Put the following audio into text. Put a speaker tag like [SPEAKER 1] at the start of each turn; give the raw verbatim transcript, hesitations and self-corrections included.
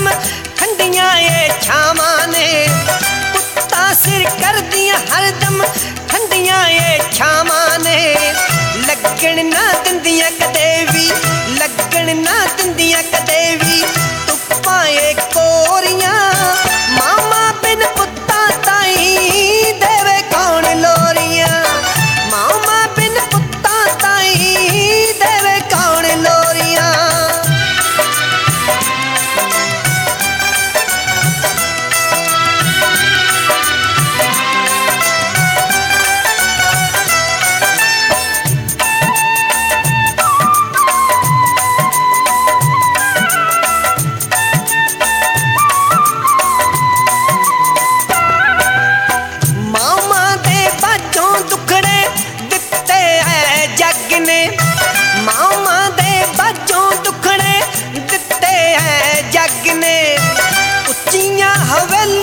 [SPEAKER 1] हरदम ठंडियां ये छावां ने, पुत्ता सिर कर दियां हरदम ठंडियां ये छावां ने। लगन ना दिंदियां कदे भी, लगन ना दिंदियां कदे भी धुप्पां ये कोरियां। मामा बिन पुत्ता ताई देवे कौन लोरियां, मामा बिन पुत्ता ताई देवे कौन लोरियां। मामा दे बाजों दुखड़े दिते है जग ने, मामा दे बाजों दुखड़े दिते है जग ने। उच्चियां हवेली